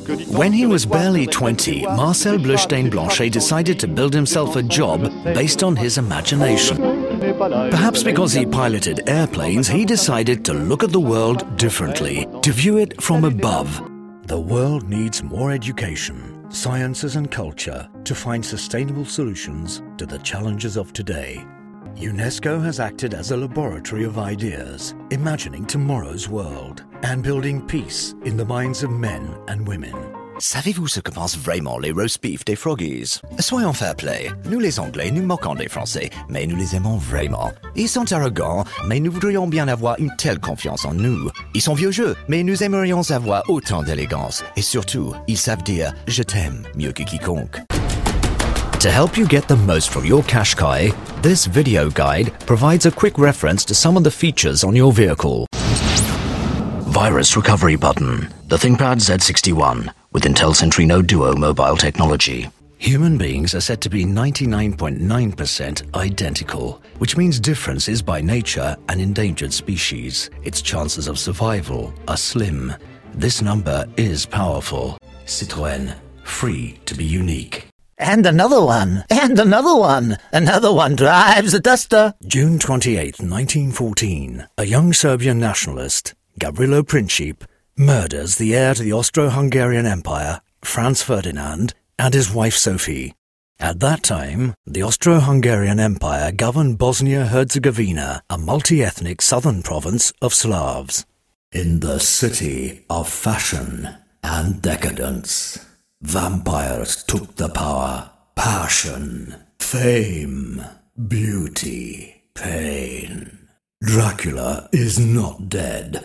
When he was barely 20, Marcel Bleustein-Blanchet decided to build himself a job based on his imagination. Perhaps because he piloted airplanes, he decided to look at the world differently, to view it from above. The world needs more education, sciences and culture to find sustainable solutions to the challenges of today. UNESCO has acted as a laboratory of ideas, imagining tomorrow's world and building peace in the minds of men and women. Savez-vous ce que pensent vraiment les roast beef des Froggies? Soyons fair play, nous les Anglais nous moquons des Français, mais nous les aimons vraiment. Ils sont arrogants, mais nous voudrions bien avoir une telle confiance en nous. Ils sont vieux jeux, mais nous aimerions avoir autant d'élégance. Et surtout, ils savent dire « je t'aime » mieux que quiconque. To help you get the most from your Qashqai, this video guide provides a quick reference to some of the features on your vehicle. Virus recovery button, the ThinkPad Z61 with Intel Centrino Duo mobile technology. Human beings are said to be 99.9% identical, which means difference is by nature an endangered species. Its chances of survival are slim. This number is powerful. Citroën, free to be unique. And another one, and another one. Another one drives a duster. June 28, 1914, a young Serbian nationalist, Gavrilo Princip, murders the heir to the Austro-Hungarian Empire, Franz Ferdinand, and his wife Sophie. At that time, the Austro-Hungarian Empire governed Bosnia-Herzegovina, a multi-ethnic southern province of Slavs. In the city of fashion and decadence, vampires took the power. Passion, fame, beauty, pain. Dracula is not dead.